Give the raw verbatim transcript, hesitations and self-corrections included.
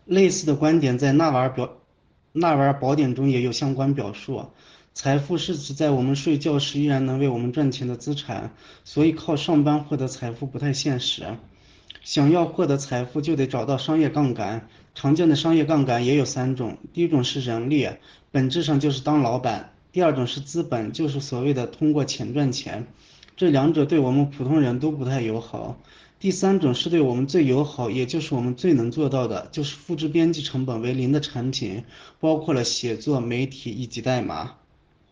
类似的观点在纳瓦尔表纳瓦尔宝典中也有相关表述。财富是指在我们睡觉时依然能为我们赚钱的资产，所以靠上班获得财富不太现实。想要获得财富，就得找到商业杠杆。常见的商业杠杆也有三种：第一种是人力，本质上就是当老板；第二种是资本，就是所谓的通过钱赚钱。这两者对我们普通人都不太友好。第三种是对我们最友好，也就是我们最能做到的，就是复制边际成本为零的产品，包括了写作、媒体以及代码。